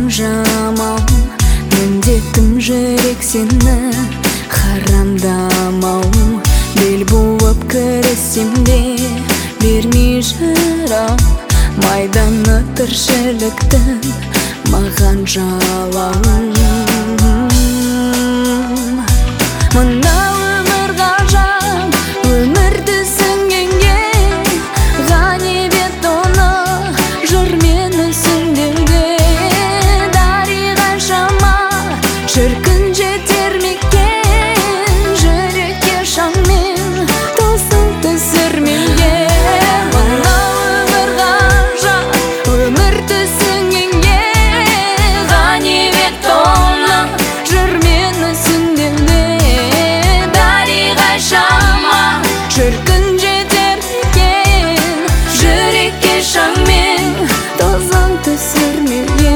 жамау, міндетім жүрек сені харамдамау. Бел буып кіресем де бермей жырау, майданы тіршіліктің маған жалау. Мына өмір ғажап, өмірді сүнгенге ғанибет оны жырмен үсіндеуге. Дариға шама шіркін жетер мекен, жүрекке шаңмен тосын түсірмеуге. Мына өмір ғажап, өмірді сүнгенге ғанибет оны жырмен үсіндеуге. Дариға шама шіркін жетер мекен, жүрекке шаңмен тозаң түсірмеуге.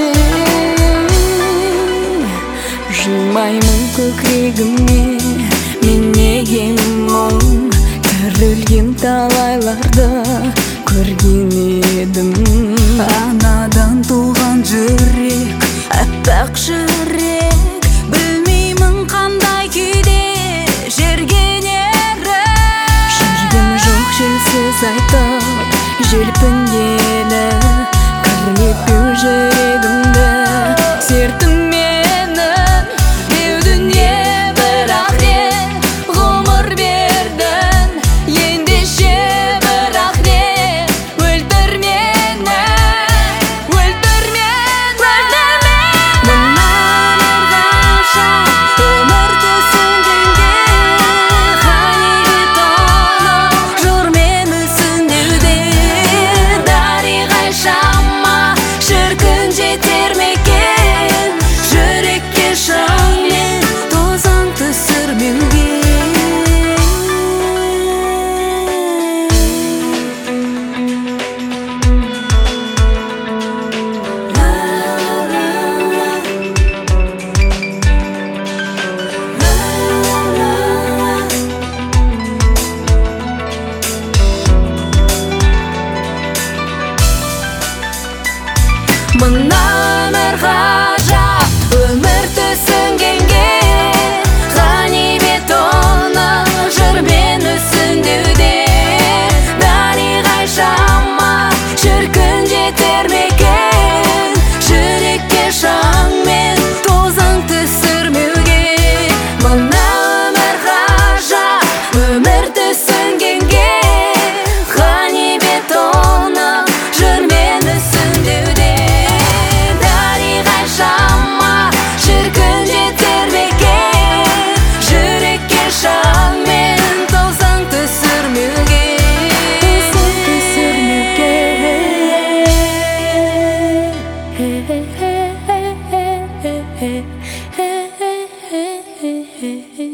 Жимаймын көкірегіме мен неге мұң, тірілген талайларды көрген едім. Анадан туған жүрек, әппақ жүрек, білмеймін қандай күйде жүргенерін. Жүргем жоқ желсіз айтып, желпінгелі кірлепеу жүрегімді. Сертім менің беу дүние, бірақ не ғұмыр бердің. Ендеше бірақ не өлтір мені, өлтір мені. Мына өмір ғажап, өмірді сүнгенге ғанибет оны жырмен үсіндеуде. Дариға шама шіркін жетер мекен, жүрекке шаңмен тозаң түсірмеуге. Мына өмір ғажап, өмірді сүнгенге ғанибет оны жырмен үсіндеуде. Дариға шама шіркін жетер мекен, жүрекке шаңмен тозаң түсірмеуге. Мына өмір ғажап, өмірді сүнгенге ғанибет оны жырмен үсіндеуде. Дариға шама шіркін жетер мекен, жүрекке шаңмен тозаң түсірмеуге. Тозаң түсірмеуге.